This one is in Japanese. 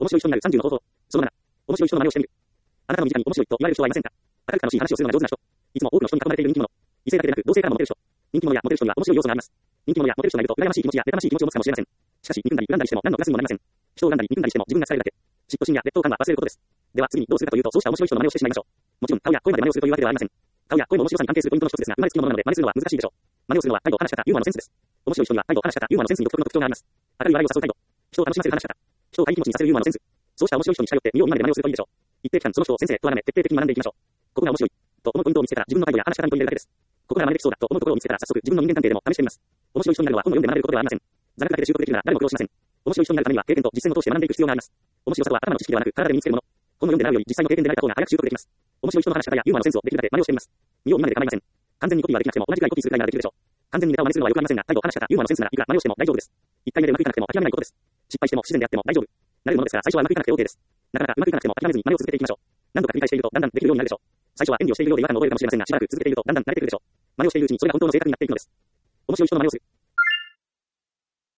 面白い人になる30の方法。その7、面白い人の真似をしてみる。あなたの身近に面白いと言われる人はいませんか？明るく楽しい話をするのが上手な人。いつも多くの人に囲まれている人気者。異性だけでなく同性からもモテる人。人気者やモテる人には面白い要素があります。人気者やモテる人がいると羨ましい気持ちや妬ましい気持ちを持つかもしれません。しかし、憎んだり恨んだりしても何のプラスにもなりません。人を恨んだり憎んだりしても自分が疲れるだけ。嫉妬心や劣等感は忘れることです。では次にどうするかというと、そうした面白い人の真似をしてしまいましょう。もちろん顔や声まで真似をするというわけではありません。顔や声も面白さに関係するポイントの一つですが、生まれつきのものなので真似するのは難しいでしょう。真似をするのは態度、話し方、ユーモアのセンスです。面白い人には態度、話し方、ユーモアのセンスに独特の特徴があります。明るい笑いを誘う態度。人を楽しませる話し方。人を快い気持ちにさせるユーモアのセンス。そうした面白い人に近寄って見よう見まねで真似をするといいでしょう。一定期間その人を先生と崇め徹底的に学んでいきましょう。ここが面白いと思うポイントを見つけたら自分の態度や話し方に取り入れるだけです。ここが真似できそうだと思うところを見つけたら早速自分の人間関係でも試してみます。面白い人になるのは本を読んで学べることではありません。座学だけで習得できるなら誰も苦労しません。面白い人になるためには経験と実践を通して学んでいく必要があります。面白さは頭の知識ではなく体で身につけるもの。本を読んで習うより実際の経験で慣れた方が早く習得できます。面白い人の話し方やユーモアのセンスをできるだけ真似をしてみます。見よう見まねで構いません。完全にコピーはできなくても同じくらいコピーするくらいならできるでしょう。完全にネタを真似するのはよくありませんが、態度、話し方、ユーモアのセンスならいくら真似をしても大丈夫です。一回目でうまくいかなくても諦めないことです。失敗しても不自然であっても大丈夫。慣れるものですから最初はうまくいかなくて OK です。なかなかうまくいかなくても諦めずに真似を続けていきましょう。何度か繰り返しているとだんだんできるようになるでしょう。最初は演技をしているようで違和感を覚えるかもしれませんが、しばらく続けているとだんだん慣れてくるでしょう。真似をしているうちにそれが本当の性格になっていくのです。面白い人の真似をする。